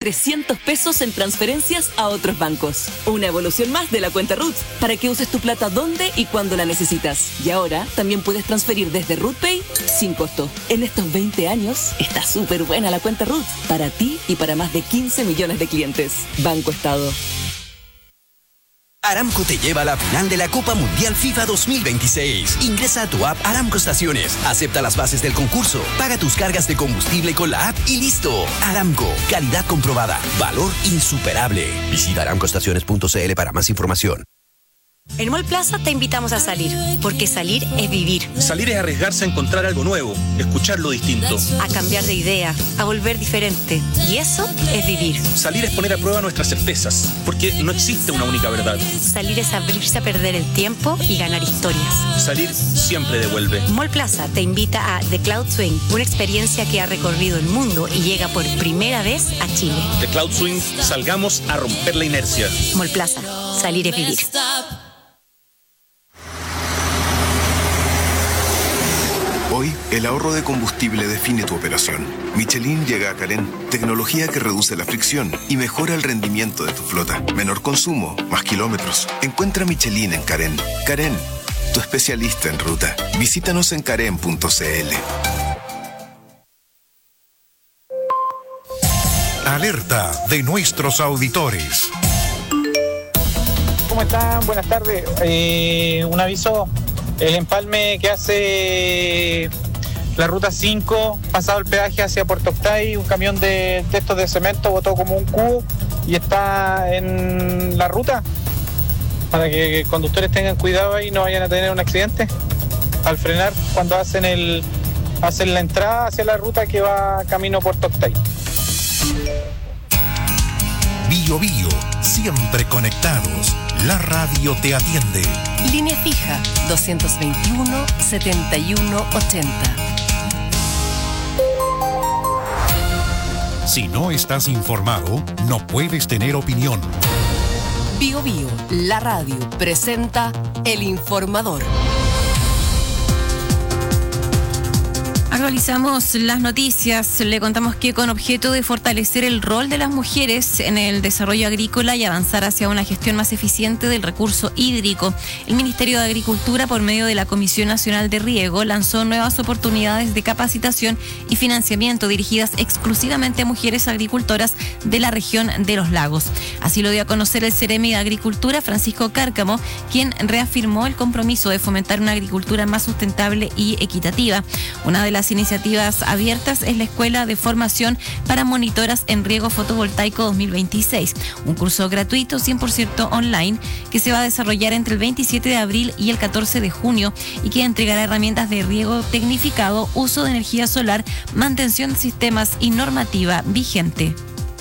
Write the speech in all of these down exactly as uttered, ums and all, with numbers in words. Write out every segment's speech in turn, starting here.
trescientos pesos en transferencias a otros bancos. Una evolución más de la cuenta Ruth, para que uses tu plata donde y cuando la necesitas. Y ahora también puedes transferir desde RuthPay sin costo. En estos veinte años está súper buena la cuenta Ruth, para ti y para más de quince millones de clientes. Banco Estado. Aramco te lleva a la final de la Copa Mundial FIFA dos mil veintiséis. Ingresa a tu app Aramco Estaciones, acepta las bases del concurso, paga tus cargas de combustible con la app y listo. Aramco, calidad comprobada, valor insuperable. Visita aramco estaciones punto c l para más información. En Mall Plaza te invitamos a salir, porque salir es vivir. Salir es arriesgarse a encontrar algo nuevo, escuchar lo distinto. A cambiar de idea, a volver diferente. Y eso es vivir. Salir es poner a prueba nuestras certezas, porque no existe una única verdad. Salir es abrirse a perder el tiempo y ganar historias. Salir siempre devuelve. Mall Plaza te invita a The Cloud Swing, una experiencia que ha recorrido el mundo y llega por primera vez a Chile. The Cloud Swing, salgamos a romper la inercia. Mall Plaza, salir es vivir. Hoy, el ahorro de combustible define tu operación. Michelin llega a Carén, tecnología que reduce la fricción y mejora el rendimiento de tu flota. Menor consumo, más kilómetros. Encuentra Michelin en Carén. Carén, tu especialista en ruta. Visítanos en carén punto c l. Alerta de nuestros auditores. ¿Cómo están? Buenas tardes. Eh, un aviso. El empalme que hace la ruta cinco, pasado el peaje hacia Puerto Octay, un camión de, de estos de cemento botó como un cubo y está en la ruta, para que conductores tengan cuidado ahí y no vayan a tener un accidente al frenar cuando hacen el hacen la entrada hacia la ruta que va camino a Puerto Octay. Bio Bio, siempre conectados. La radio te atiende. Línea fija doscientos veintiuno, setenta y uno ochenta. Si no estás informado, no puedes tener opinión. Bio Bio, la radio, presenta El Informador. Actualizamos las noticias. Le contamos que con objeto de fortalecer el rol de las mujeres en el desarrollo agrícola y avanzar hacia una gestión más eficiente del recurso hídrico, el Ministerio de Agricultura, por medio de la Comisión Nacional de Riego, lanzó nuevas oportunidades de capacitación y financiamiento dirigidas exclusivamente a mujeres agricultoras de la región de los lagos. Así lo dio a conocer el Ceremi de Agricultura, Francisco Cárcamo, quien reafirmó el compromiso de fomentar una agricultura más sustentable y equitativa. Una de las iniciativas abiertas es la Escuela de Formación para Monitoras en Riego Fotovoltaico dos mil veintiséis, un curso gratuito cien por ciento online que se va a desarrollar entre el veintisiete de abril y el catorce de junio y que entregará herramientas de riego tecnificado, uso de energía solar, mantención de sistemas y normativa vigente.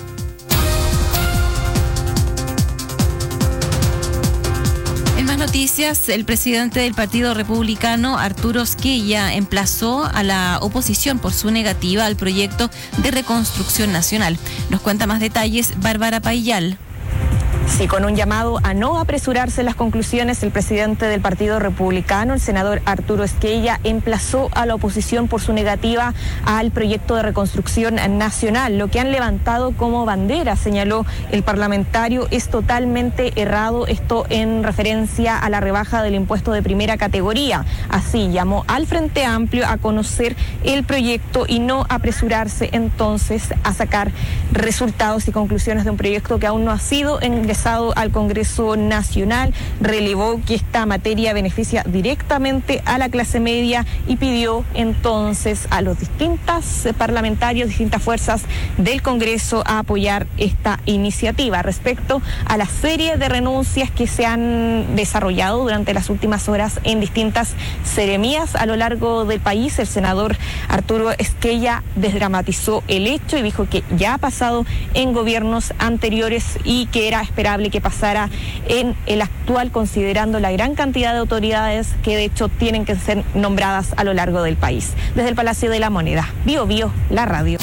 Noticias, el presidente del Partido Republicano, Arturo Esquella, emplazó a la oposición por su negativa al proyecto de reconstrucción nacional. Nos cuenta más detalles Bárbara Paillal. Sí, con un llamado a no apresurarse las conclusiones, el presidente del Partido Republicano, el senador Arturo Esquella, emplazó a la oposición por su negativa al proyecto de reconstrucción nacional. Lo que han levantado como bandera, señaló el parlamentario, es totalmente errado, esto en referencia a la rebaja del impuesto de primera categoría. Así llamó al Frente Amplio a conocer el proyecto y no apresurarse entonces a sacar resultados y conclusiones de un proyecto que aún no ha sido ingresado al Congreso Nacional. Relevó que esta materia beneficia directamente a la clase media y pidió entonces a los distintos parlamentarios, distintas fuerzas del Congreso a apoyar esta iniciativa. Respecto a la serie de renuncias que se han desarrollado durante las últimas horas en distintas seremías a lo largo del país, el senador Arturo Esquella desdramatizó el hecho y dijo que ya ha pasado en gobiernos anteriores y que era esperable que pasara en el actual, considerando la gran cantidad de autoridades que de hecho tienen que ser nombradas a lo largo del país. Desde el Palacio de la Moneda, Bio Bio, la radio.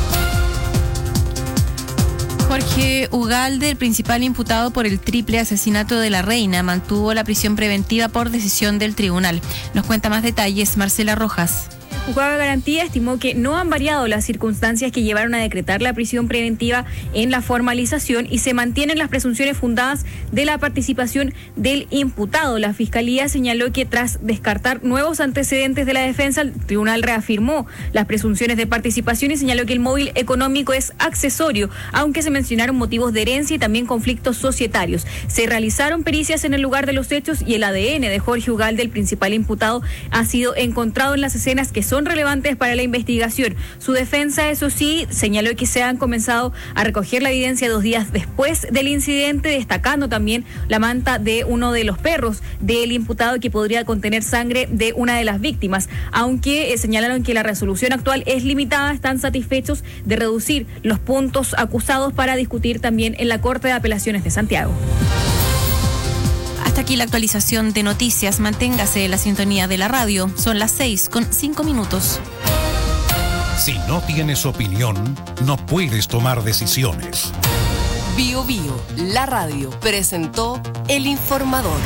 Jorge Ugalde, el principal imputado por el triple asesinato de la reina, mantuvo la prisión preventiva por decisión del tribunal. Nos cuenta más detalles Marcela Rojas. juzgado de garantía estimó que no han variado las circunstancias que llevaron a decretar la prisión preventiva en la formalización y se mantienen las presunciones fundadas de la participación del imputado. La Fiscalía señaló que tras descartar nuevos antecedentes de la defensa, el tribunal reafirmó las presunciones de participación y señaló que el móvil económico es accesorio, aunque se mencionaron motivos de herencia y también conflictos societarios. Se realizaron pericias en el lugar de los hechos y el A D N de Jorge Ugalde, el principal imputado, ha sido encontrado en las escenas que son relevantes para la investigación. Su defensa, eso sí, señaló que se han comenzado a recoger la evidencia dos días después del incidente, destacando también la manta de uno de los perros del imputado que podría contener sangre de una de las víctimas. Aunque eh, señalaron que la resolución actual es limitada, están satisfechos de reducir los puntos acusados para discutir también en la Corte de Apelaciones de Santiago. Hasta aquí la actualización de noticias. Manténgase en la sintonía de la radio. Son las seis con cinco minutos. Si no tienes opinión, no puedes tomar decisiones. Bio Bio, la radio, presentó El Informador.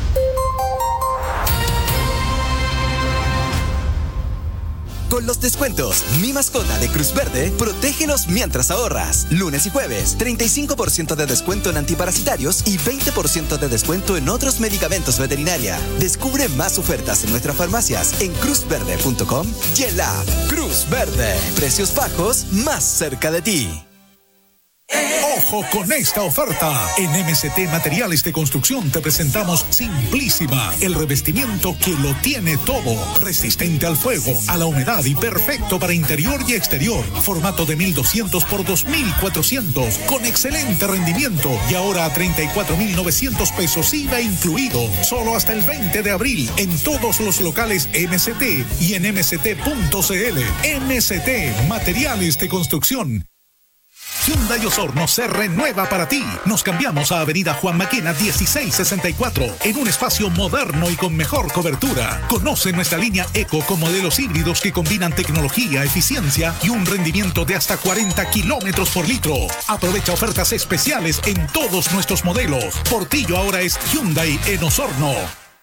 Con los descuentos Mi Mascota de Cruz Verde, protégelos mientras ahorras. Lunes y jueves, treinta y cinco por ciento de descuento en antiparasitarios y veinte por ciento de descuento en otros medicamentos veterinaria. Descubre más ofertas en nuestras farmacias en cruz verde punto com y en la app Cruz Verde. Precios bajos más cerca de ti. ¡Ojo con esta oferta! En M C T Materiales de Construcción te presentamos Simplísima, el revestimiento que lo tiene todo. Resistente al fuego, a la humedad y perfecto para interior y exterior. Formato de mil doscientos por dos mil cuatrocientos, con excelente rendimiento y ahora a treinta y cuatro mil novecientos pesos I V A incluido. Solo hasta el veinte de abril en todos los locales M C T y en m c t punto c l. M C T Materiales de Construcción. Hyundai Osorno se renueva para ti. Nos cambiamos a Avenida Juan Maquena dieciséis sesenta y cuatro en un espacio moderno y con mejor cobertura. Conoce nuestra línea Eco con modelos híbridos que combinan tecnología, eficiencia y un rendimiento de hasta cuarenta kilómetros por litro. Aprovecha ofertas especiales en todos nuestros modelos. Portillo ahora es Hyundai en Osorno.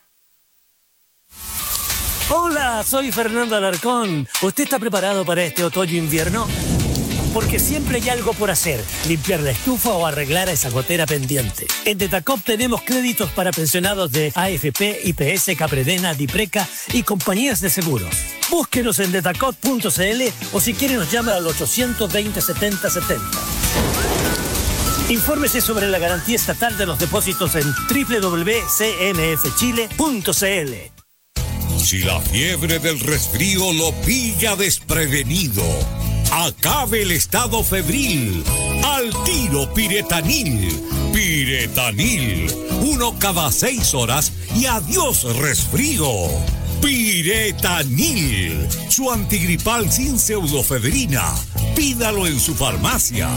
Hola, soy Fernando Alarcón. ¿Usted está preparado para este otoño-invierno? Porque siempre hay algo por hacer, limpiar la estufa o arreglar a esa gotera pendiente. En Detacop tenemos créditos para pensionados de A F P, I P S, Capredena, Dipreca y compañías de seguros. Búsquenos en detacop punto c l o si quiere nos llama al ochocientos veinte setenta setenta. Infórmese sobre la garantía estatal de los depósitos en doble u doble u doble u punto c n f chile punto c l. Si la fiebre del resfrío lo pilla desprevenido, acabe el estado febril. Al tiro Piretanil. Piretanil. Uno cada seis horas y adiós resfrío. Piretanil. Su antigripal sin pseudofebrina. Pídalo en su farmacia.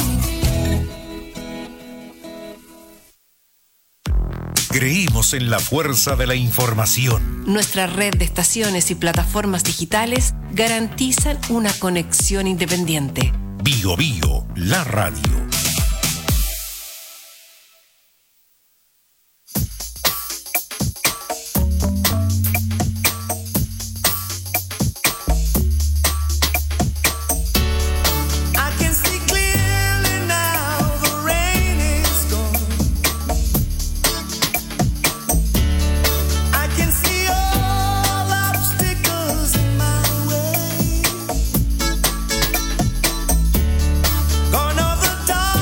Creímos en la fuerza de la información. Nuestra red de estaciones y plataformas digitales garantizan una conexión independiente. Bio Bio, la radio. Gone are the dark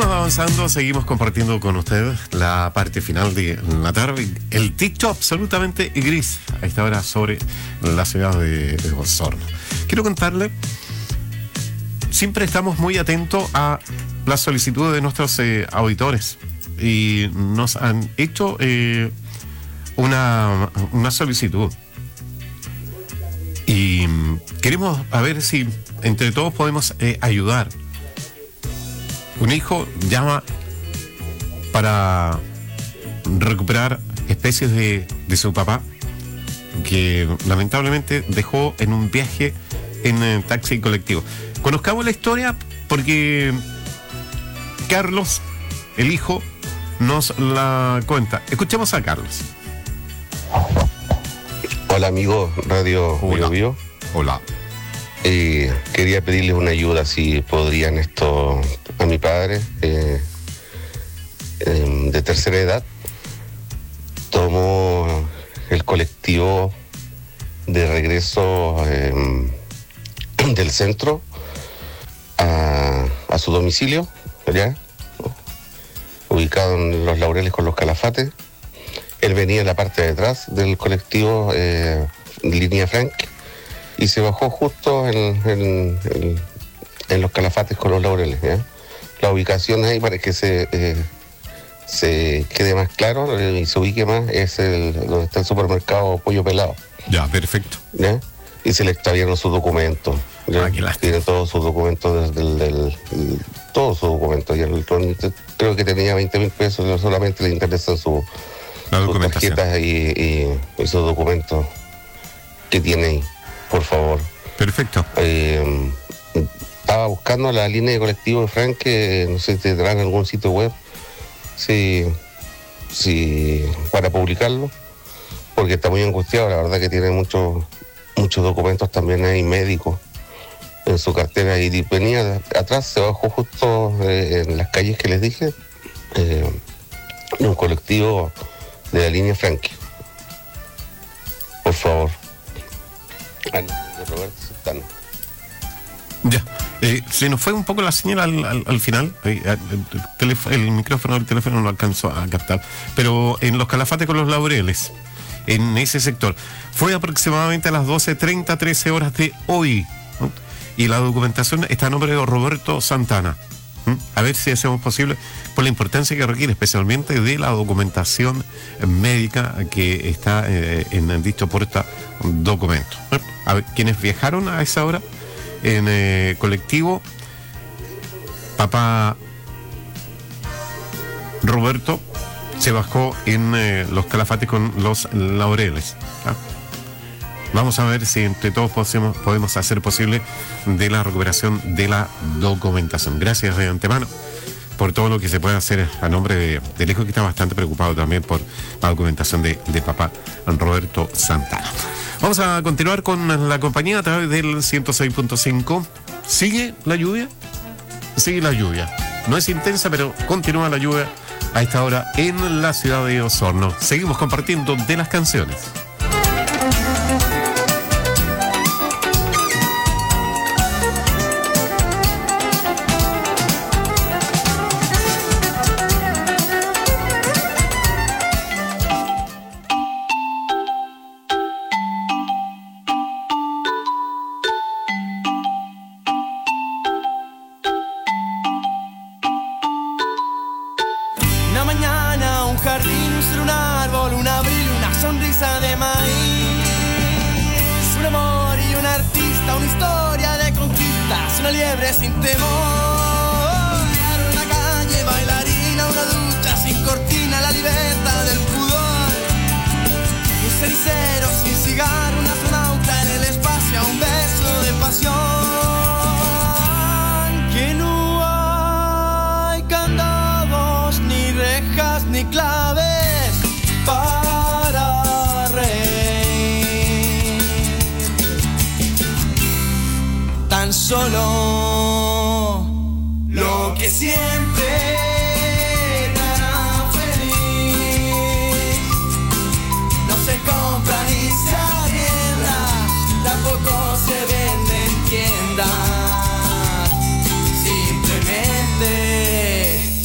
Seguimos avanzando, seguimos compartiendo con ustedes la parte final de la tarde. El techo absolutamente gris a esta hora sobre la ciudad de, de Osorno. Quiero contarle, siempre estamos muy atentos a las solicitudes de nuestros eh, auditores y nos han hecho eh, una, una solicitud. Y queremos a ver si entre todos podemos eh, ayudar. Un hijo llama para recuperar especies de, de su papá que lamentablemente dejó en un viaje en eh, taxi colectivo. Conozcamos la historia porque Carlos, el hijo, nos la cuenta. Escuchemos a Carlos. Hola amigos Radio Bio Bio. Hola. Eh, quería pedirles una ayuda si podrían esto a mi padre eh, eh, de tercera edad. Tomó el colectivo de regreso eh, del centro a, a su domicilio, allá, ubicado en Los Laureles con los Calafates. Él venía en la parte de atrás del colectivo eh, línea Frank y se bajó justo en, en, en, en los Calafates con los Laureles, ¿ya? La ubicación ahí, para que se, eh, se quede más claro eh, y se ubique más, es el, donde está el supermercado Pollo Pelado. Ya, perfecto. ¿Ya? Y se le extraviaron sus documentos. ¿Ya? Ah, tiene todos sus documentos desde el, del, el, todos sus documentos. Y el, creo que tenía veinte mil pesos, solamente le interesan su, sus tarjetas y, y, y sus documentos que tiene ahí. Por favor. Perfecto. Eh, estaba buscando la línea de colectivo de Frank, que no sé si tendrán algún sitio web si, si, para publicarlo, porque está muy angustiado. La verdad que tiene muchos muchos documentos también ahí médicos en su cartera, y venía de atrás, se bajó justo eh, en las calles que les dije, eh, en un colectivo de la línea Frankie. Por favor. Ah, no, de Roberto Santana. Ya, eh, se nos fue un poco la señal al, al, al final, eh, el, teléfono, el micrófono del teléfono no lo alcanzó a captar, pero en los Calafates con los Laureles, en ese sector, fue aproximadamente a las doce treinta, trece horas de hoy, ¿no? Y la documentación está a nombre de Roberto Santana. ¿Mm? A ver si hacemos posible, por la importancia que requiere, especialmente de la documentación médica que está eh, en dicho porta documento. ¿Eh? A ver, quienes viajaron a esa hora en eh, colectivo, papá Roberto se bajó en eh, los Calafates con los Laureles. ¿Ah? Vamos a ver si entre todos podemos, podemos hacer posible de la recuperación de la documentación. Gracias de antemano por todo lo que se puede hacer a nombre de, del hijo, que está bastante preocupado también por la documentación de, de papá Roberto Santana. Vamos a continuar con la compañía a través del ciento seis punto cinco. ¿Sigue la lluvia? Sigue la lluvia. No es intensa, pero continúa la lluvia a esta hora en la ciudad de Osorno. Seguimos compartiendo de las canciones. Sin temor, una calle bailarina, una ducha sin cortina, la libertad del pudor, un cenicero sin cigarro, un astronauta en el espacio, un beso de pasión, que no hay candados, ni rejas, ni claves para reír, tan solo lo que siempre te hará feliz no se compra ni se arrienda, tampoco se vende en tiendas, simplemente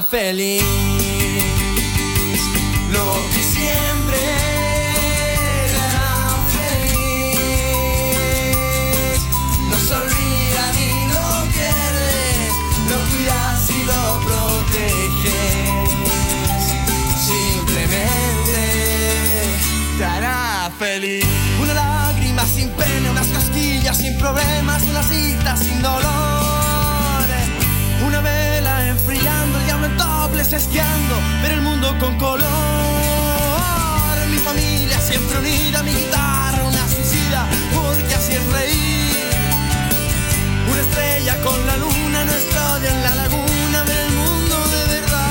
feliz. Lo que siempre te hará feliz. No se olvida ni lo pierdes, lo cuidas y lo proteges. Simplemente te hará feliz. Una lágrima sin pena, unas cosquillas sin problemas, una cita sin dolor. Una vela enfriando, el diablo en toples esquiando, ver el mundo con color. Mi familia siempre unida, mi guitarra una suicida, porque así es reír. Una estrella con la luna, nuestro día en la laguna, ver el mundo de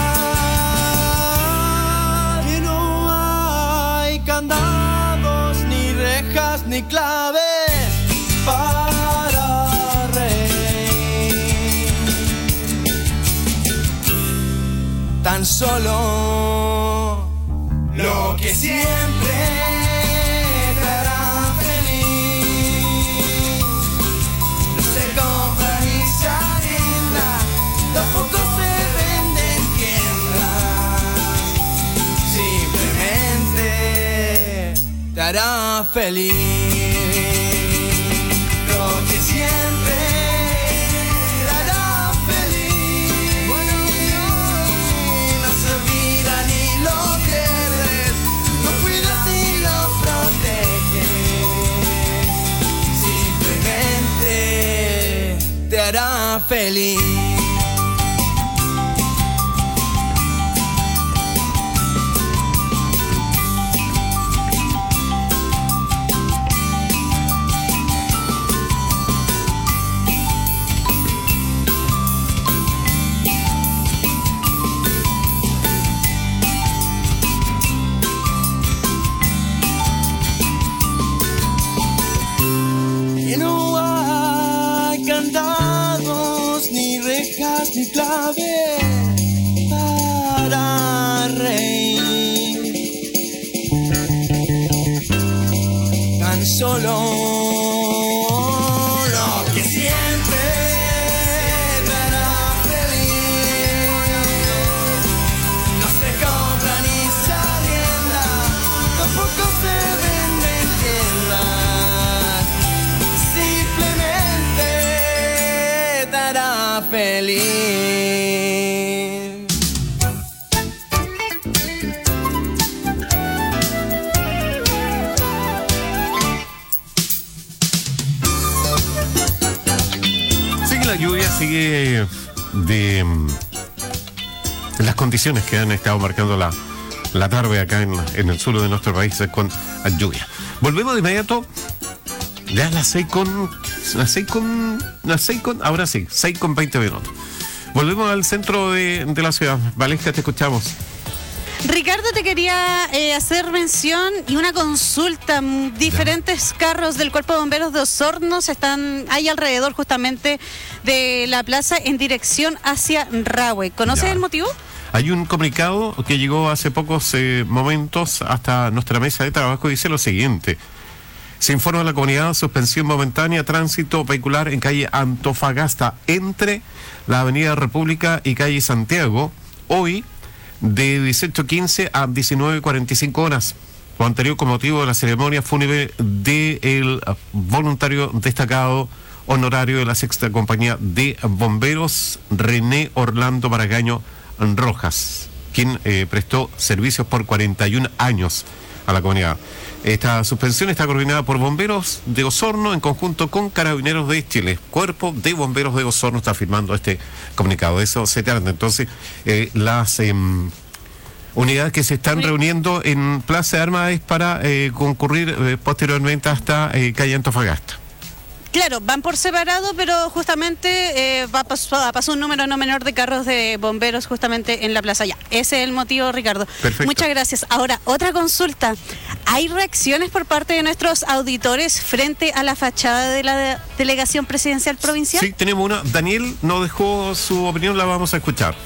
verdad. Que no hay candados, ni rejas, ni claves para reír. Tan solo lo que siempre te hará feliz. No se compra ni se arrienda, tampoco se vende en tiendas. Simplemente te hará feliz. Lo que siempre te hará feliz. Bueno, no se olvida ni lo pierdes, lo cuidas y lo proteges. Simplemente te hará feliz. Que no hay candados, ni rejas, ni claves para reír. Tan solo lo que siempre te hará feliz. No se compra ni se arrienda, tampoco se vende en tiendas. Simplemente te hará feliz. Sigue la lluvia, sigue de mm, las condiciones que han estado marcando la, la tarde acá en, en el sur de nuestro país eh, con lluvia. Volvemos de inmediato. Ya las seis con. Las seis con. Las seis con. Ahora sí, seis con veinte minutos. Volvemos al centro de, de la ciudad. Valesca, te escuchamos. Ricardo, te quería eh, hacer mención y una consulta. Diferentes ya. carros del Cuerpo de Bomberos de Osorno están ahí alrededor justamente de la plaza en dirección hacia Rahue. ¿Conoces ya. el motivo? Hay un comunicado que llegó hace pocos eh, momentos hasta nuestra mesa de trabajo y dice lo siguiente. Se informa a la comunidad suspensión momentánea tránsito vehicular en calle Antofagasta entre la avenida República y calle Santiago hoy de dieciocho quince a diecinueve cuarenta y cinco horas. Lo anterior con motivo de la ceremonia fúnebre del voluntario destacado honorario de la Sexta Compañía de Bomberos, René Orlando Maragaño Rojas, quien eh, prestó servicios por cuarenta y un años a la comunidad. Esta suspensión está coordinada por Bomberos de Osorno en conjunto con Carabineros de Chile. Cuerpo de Bomberos de Osorno está firmando este comunicado. De eso se trata. Entonces, eh, las eh, unidades que se están reuniendo en Plaza de Armas es para eh, concurrir eh, posteriormente hasta eh, calle Antofagasta. Claro, van por separado, pero justamente eh, va a pasar, pasar un número no menor de carros de bomberos justamente en la plaza ya. Ese es el motivo, Ricardo. Perfecto. Muchas gracias. Ahora, otra consulta. ¿Hay reacciones por parte de nuestros auditores frente a la fachada de la de- delegación presidencial provincial? Sí, tenemos una. Daniel nos dejó su opinión, la vamos a escuchar.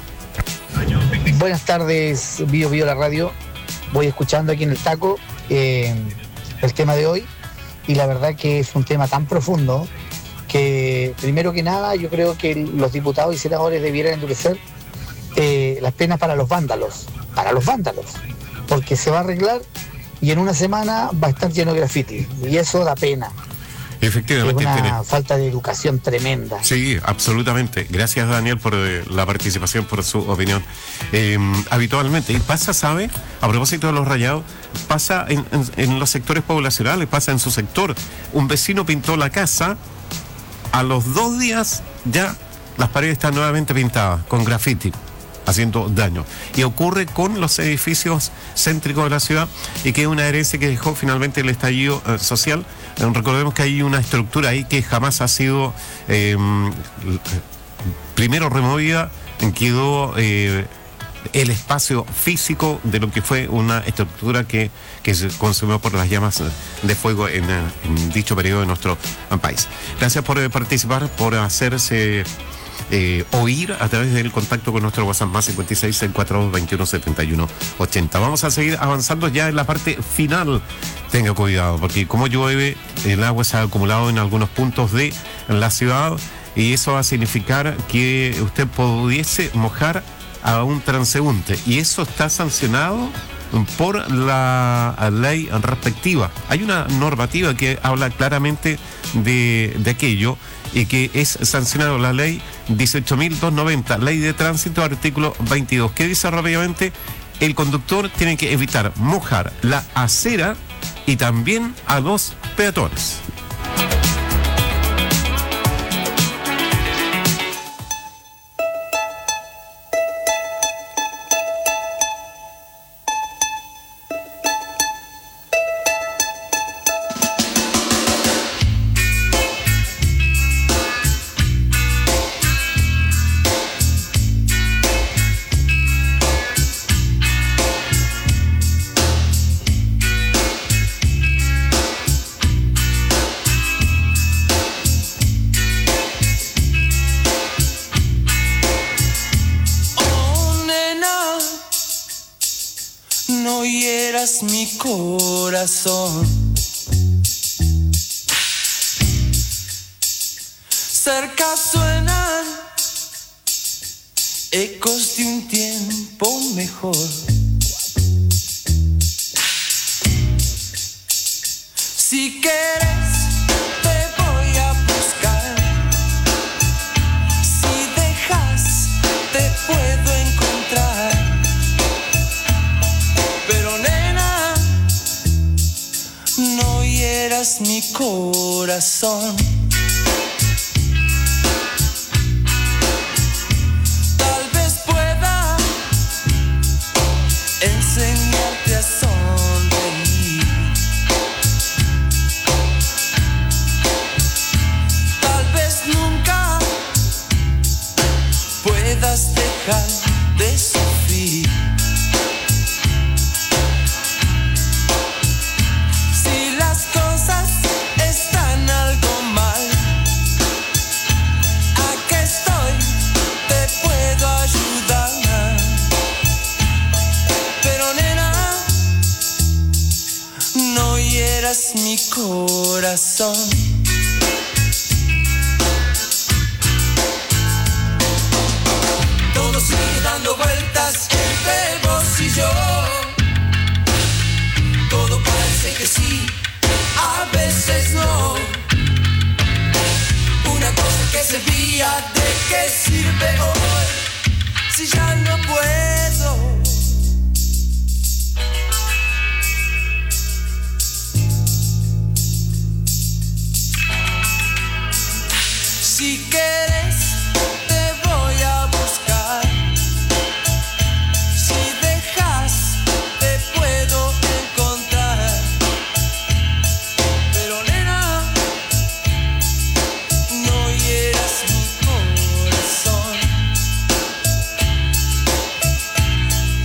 Buenas tardes, Bio Bio la radio. Voy escuchando aquí en el taco eh, el tema de hoy. Y la verdad que es un tema tan profundo que, primero que nada, yo creo que los diputados y senadores debieran endurecer eh, eh, las penas para los vándalos, para los vándalos, porque se va a arreglar y en una semana va a estar lleno de graffiti, y eso da pena. Efectivamente. Es una tiene... falta de educación tremenda. Sí, absolutamente. Gracias, Daniel, por eh, la participación, por su opinión. Eh, habitualmente, y pasa, ¿sabe? A propósito de los rayados, pasa en, en, en los sectores poblacionales, pasa en su sector. Un vecino pintó la casa, a los dos días ya las paredes están nuevamente pintadas con graffiti, haciendo daño. Y ocurre con los edificios céntricos de la ciudad, y que es una herencia que dejó finalmente el estallido eh, social. Eh, recordemos que hay una estructura ahí que jamás ha sido eh, primero removida, quedó eh, el espacio físico de lo que fue una estructura que, que se consumió por las llamas de fuego en, en dicho periodo de nuestro país. Gracias por eh, participar, por hacerse Eh, oír a través del contacto con nuestro WhatsApp más cincuenta y seis, seiscientos cuarenta y dos, veintiuno setenta y uno, ochenta. Vamos a seguir avanzando ya en la parte final. Tenga cuidado, porque como llueve, el agua se ha acumulado en algunos puntos de la ciudad, y eso va a significar que usted pudiese mojar a un transeúnte, y eso está sancionado por la ley respectiva. Hay una normativa que habla claramente de, de aquello, y que es sancionado la ley dieciocho mil doscientos noventa, ley de tránsito, artículo veintidós, que dice rápidamente: el conductor tiene que evitar mojar la acera y también a los peatones. Mi corazón, cerca suenan ecos de un tiempo mejor. Si quieres te voy a buscar, si dejas te puedo encontrar. No hieras mi corazón. Tal vez pueda enseñarte a sonreír. Tal vez nunca puedas dejar de sufrir. Mi corazón. Todo sigue dando vueltas entre vos y yo. Todo parece que sí, a veces no. Una cosa que servía, ¿de qué sirve hoy? Si ya no puedo. Si quieres te voy a buscar, si dejas te puedo encontrar. Pero nena, no hieras mi corazón.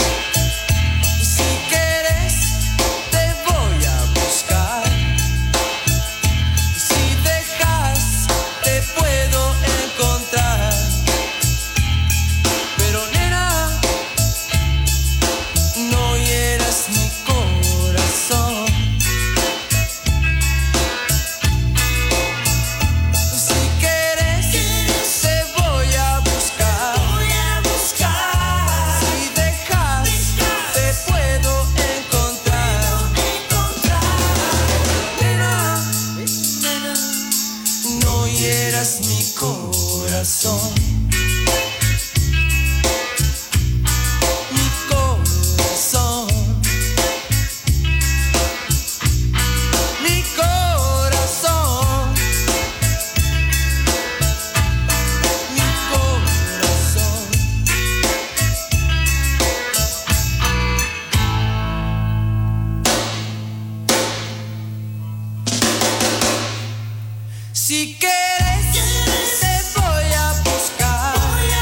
Si quieres, te voy a buscar.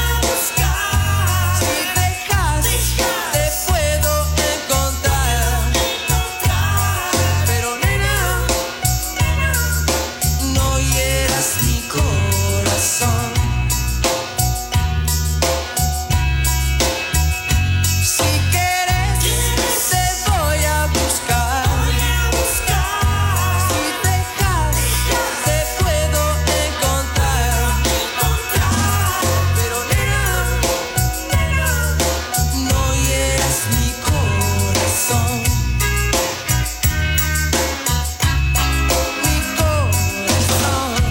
Si dejas, te puedo encontrar. Pero nena, no hieras mi corazón. Si quieres, te voy a buscar. Si dejas, te puedo encontrar. Pero nena, no hieras mi corazón. Mi corazón.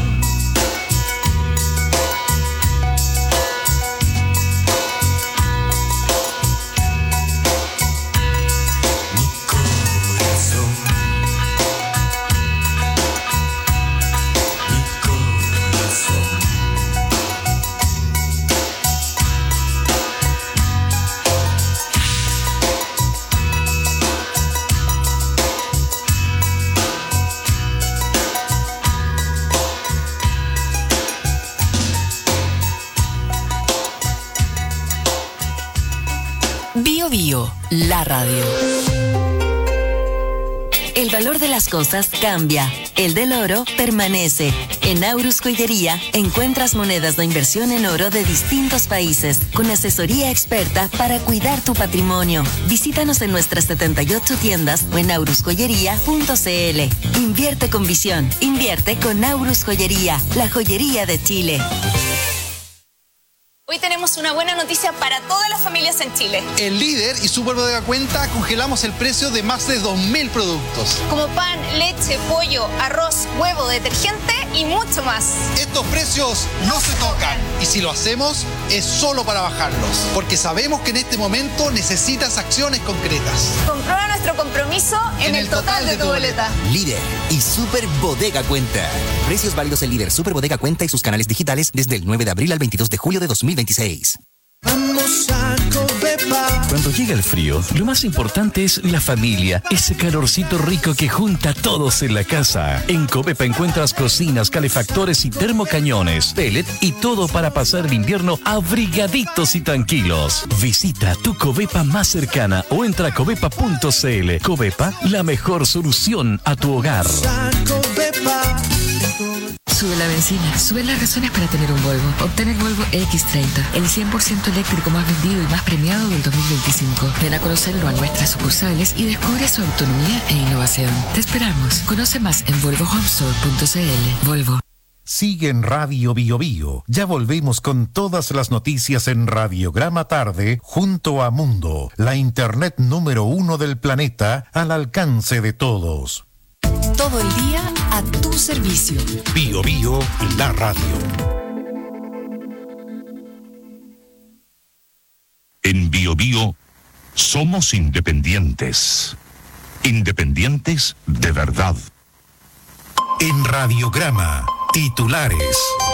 Bio Bio, la radio. El valor de las cosas cambia. El del oro permanece. En Aurus Joyería encuentras monedas de inversión en oro de distintos países, con asesoría experta para cuidar tu patrimonio. Visítanos en nuestras setenta y ocho tiendas o en aurus joyería punto c l. Invierte con visión. Invierte con Aurus Joyería, la joyería de Chile. Hoy tenemos una buena noticia para todas las familias en Chile. En Líder y Super Bodega Cuenta congelamos el precio de más de dos mil productos. Como pan, leche, pollo, arroz, huevo, detergente y mucho más. Estos precios no se tocan. Y si lo hacemos, es solo para bajarlos. Porque sabemos que en este momento necesitas acciones concretas. Comprueba nuestro compromiso en, en el, el total, total de, de tu boleta. Líder y Super Bodega Cuenta. Precios válidos en Líder, Super Bodega Cuenta y sus canales digitales desde el nueve de abril al veintidós de julio de dos mil veintiséis. Vamos a Covepa. Cuando llega el frío, lo más importante es la familia, ese calorcito rico que junta a todos en la casa. En Covepa encuentras cocinas, calefactores y termocañones, pellet y todo para pasar el invierno abrigaditos y tranquilos. Visita tu Covepa más cercana o entra a covepa punto c l. Covepa, la mejor solución a tu hogar. Sube la benzina, sube las razones para tener un Volvo. Obtén el Volvo equis treinta, el cien por ciento eléctrico más vendido y más premiado del dos mil veinticinco. Ven a conocerlo a nuestras sucursales y descubre su autonomía e innovación. Te esperamos. Conoce más en volvo home store punto c l. Volvo. Sigue en Radio Bio Bio. Ya volvemos con todas las noticias en Radiograma Tarde junto a Mundo, la internet número uno del planeta al alcance de todos. Todo el día a tu servicio. Bio Bio, la radio. En Bio Bio somos independientes. Independientes de verdad. En Radiograma, titulares.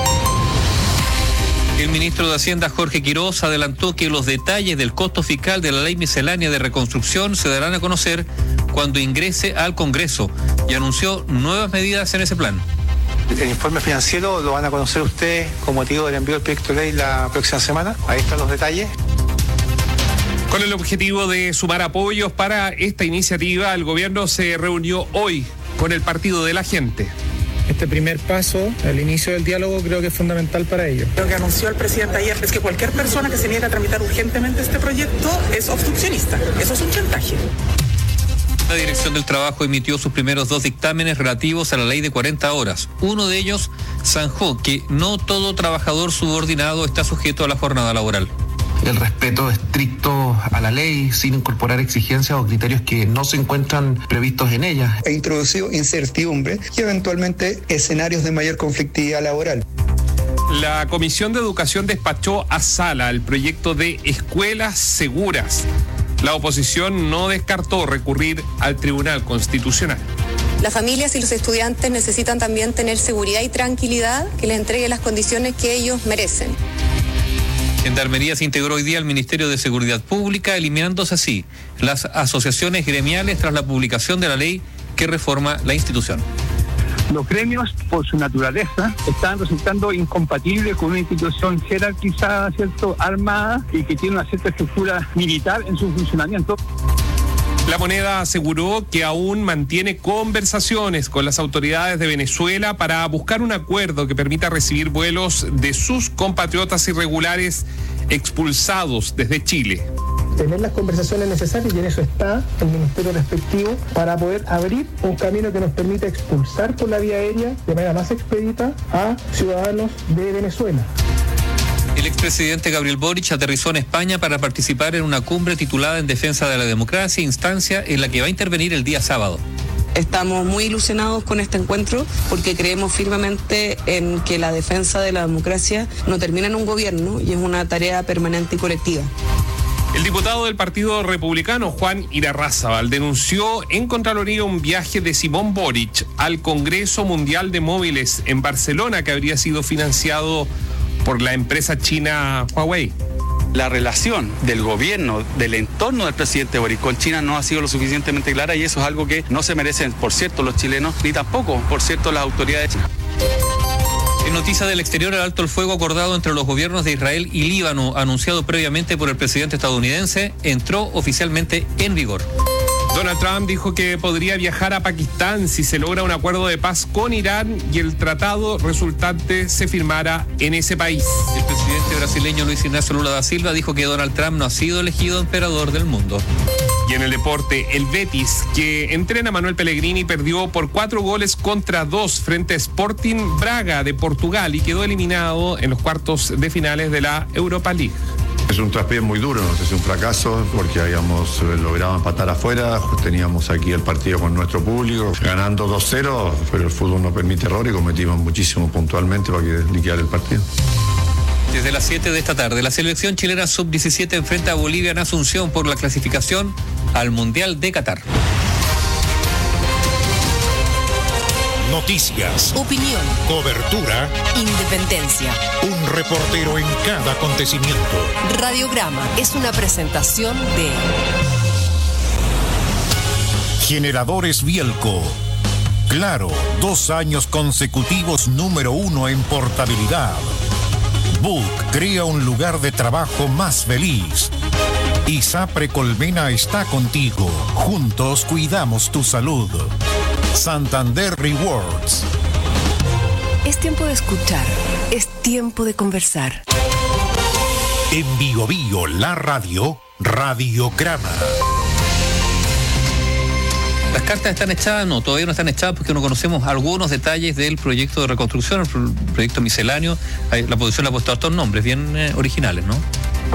El ministro de Hacienda, Jorge Quiroz, adelantó que los detalles del costo fiscal de la ley miscelánea de reconstrucción se darán a conocer cuando ingrese al Congreso y anunció nuevas medidas en ese plan. El informe financiero lo van a conocer ustedes con motivo del envío del proyecto de ley la próxima semana. Ahí están los detalles. Con el objetivo de sumar apoyos para esta iniciativa, el gobierno se reunió hoy con el Partido de la Gente. Este primer paso, el inicio del diálogo, creo que es fundamental para ello. Lo que anunció el presidente ayer es que cualquier persona que se niegue a tramitar urgentemente este proyecto es obstruccionista. Eso es un chantaje. La Dirección del Trabajo emitió sus primeros dos dictámenes relativos a la ley de cuarenta horas. Uno de ellos zanjó que no todo trabajador subordinado está sujeto a la jornada laboral. El respeto estricto a la ley sin incorporar exigencias o criterios que no se encuentran previstos en ella. E introducido incertidumbre y eventualmente escenarios de mayor conflictividad laboral. La Comisión de Educación despachó a sala el proyecto de escuelas seguras. La oposición no descartó recurrir al Tribunal Constitucional. Las familias y los estudiantes necesitan también tener seguridad y tranquilidad que les entregue las condiciones que ellos merecen. Gendarmería se integró hoy día al Ministerio de Seguridad Pública, eliminándose así las asociaciones gremiales tras la publicación de la ley que reforma la institución. Los gremios, por su naturaleza, están resultando incompatibles con una institución jerarquizada, ¿cierto?, armada y que tiene una cierta estructura militar en su funcionamiento. La Moneda aseguró que aún mantiene conversaciones con las autoridades de Venezuela para buscar un acuerdo que permita recibir vuelos de sus compatriotas irregulares expulsados desde Chile. Tener las conversaciones necesarias, y en eso está el ministerio respectivo, para poder abrir un camino que nos permita expulsar por la vía aérea de manera más expedita a ciudadanos de Venezuela. El expresidente Gabriel Boric aterrizó en España para participar en una cumbre titulada En Defensa de la Democracia, instancia en la que va a intervenir el día sábado. Estamos muy ilusionados con este encuentro porque creemos firmemente en que la defensa de la democracia no termina en un gobierno y es una tarea permanente y colectiva. El diputado del Partido Republicano, Juan Irarrázaval, denunció en Contraloría un viaje de Simón Boric al Congreso Mundial de Móviles en Barcelona que habría sido financiado por la empresa china Huawei. La relación del gobierno, del entorno del presidente Boric con China no ha sido lo suficientemente clara y eso es algo que no se merecen, por cierto, los chilenos, ni tampoco, por cierto, las autoridades chinas. En noticias del exterior, el alto el fuego acordado entre los gobiernos de Israel y Líbano, anunciado previamente por el presidente estadounidense, entró oficialmente en vigor. Donald Trump dijo que podría viajar a Pakistán si se logra un acuerdo de paz con Irán y el tratado resultante se firmara en ese país. El presidente brasileño Luis Ignacio Lula da Silva dijo que Donald Trump no ha sido elegido emperador del mundo. Y en el deporte, el Betis, que entrena a Manuel Pellegrini, perdió por cuatro goles contra dos frente a Sporting Braga de Portugal y quedó eliminado en los cuartos de finales de la Europa League. Es un traspié muy duro, no sé si un fracaso, porque habíamos logrado empatar afuera, teníamos aquí el partido con nuestro público, ganando dos cero, pero el fútbol no permite errores y cometimos muchísimo puntualmente para que liquidar el partido. Desde las siete de esta tarde, la selección chilena sub diecisiete enfrenta a Bolivia en Asunción por la clasificación al Mundial de Qatar. Noticias, opinión, cobertura, independencia. Un reportero en cada acontecimiento. Radiograma es una presentación de Generadores Bielco. Claro, dos años consecutivos número uno en portabilidad. Book crea un lugar de trabajo más feliz. ISAPRE Colmena está contigo. Juntos cuidamos tu salud. Santander Rewards. Es tiempo de escuchar. Es tiempo de conversar. En Bio Bio, la radio, Radiograma. Las cartas están echadas, no, todavía no están echadas porque no conocemos algunos detalles del proyecto de reconstrucción, el proyecto misceláneo. La oposición le ha puesto estos nombres bien eh, originales, ¿no?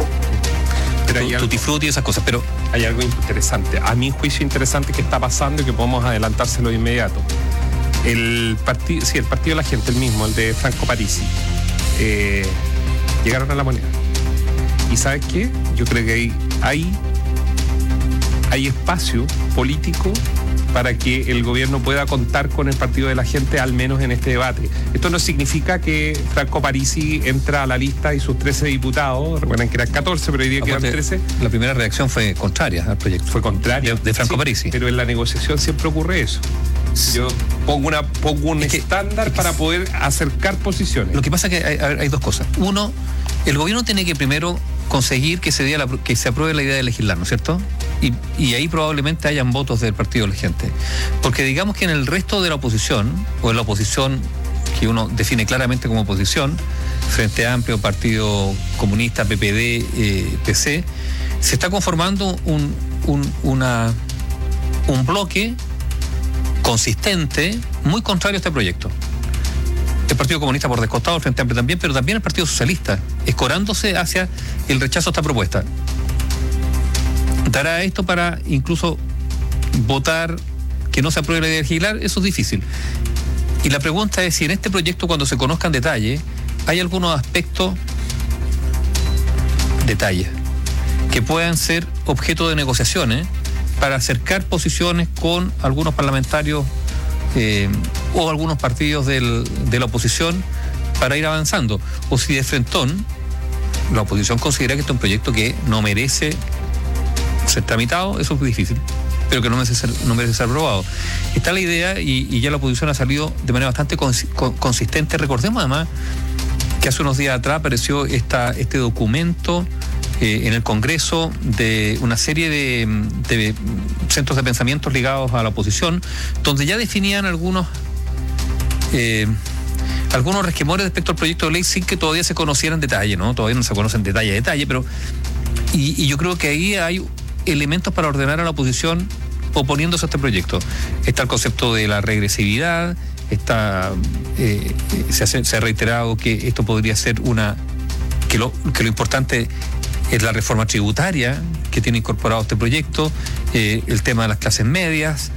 Pero hay Tutti Frutti y esas cosas, pero hay algo interesante, a mi juicio interesante que está pasando y que podemos adelantárselo de inmediato. El partido, sí, el partido de la gente, el mismo, el de Franco Parisi, eh, llegaron a la Moneda. ¿Y sabes qué? Yo creo que hay, hay, hay espacio político para que el gobierno pueda contar con el partido de la gente, al menos en este debate. Esto no significa que Franco Parisi entra a la lista y sus trece diputados, recuerdan que eran catorce, pero hoy día quedan trece. La primera reacción fue contraria al proyecto. Fue contraria. De, de Franco sí, Parisi. Pero en la negociación siempre ocurre eso. Yo pongo, una, pongo un es que, estándar es que, para poder acercar posiciones. Lo que pasa es que hay, hay dos cosas. Uno, el gobierno tiene que primero conseguir que se, dé la, que se apruebe la idea de legislar, ¿no es cierto? Y, y ahí probablemente hayan votos del partido de la gente. Porque digamos que en el resto de la oposición, o en la oposición que uno define claramente como oposición, Frente Amplio, Partido Comunista, P P D, eh, P C, se está conformando un, un, una, un bloque consistente, muy contrario a este proyecto. El Partido Comunista por descontado, el Frente Amplio también, pero también el Partido Socialista, escorándose hacia el rechazo a esta propuesta. ¿Dará esto para incluso votar que no se apruebe la idea de legislar? Eso es difícil. Y la pregunta es si en este proyecto, cuando se conozcan detalles, hay algunos aspectos, detalles, que puedan ser objeto de negociaciones para acercar posiciones con algunos parlamentarios eh, o algunos partidos del, de la oposición para ir avanzando. O si de frentón la oposición considera que este es un proyecto que no merece ser tramitado, eso es difícil. pero que no merece ser, no merece ser aprobado. Está la idea, y, y ya la oposición ha salido de manera bastante cons, con, consistente. Recordemos además que hace unos días atrás apareció esta, este documento eh, en el Congreso de una serie de, de centros de pensamientos ligados a la oposición, donde ya definían algunos eh, algunos resquemores respecto al proyecto de ley sin que todavía se conociera en detalle, ¿no? Todavía no se conocen detalle a detalle, pero y, y yo creo que ahí hay elementos para ordenar a la oposición oponiéndose a este proyecto. Está el concepto de la regresividad, está eh, se, ha, se ha reiterado que esto podría ser una que lo, que lo importante es la reforma tributaria que tiene incorporado este proyecto, eh, el tema de las clases medias.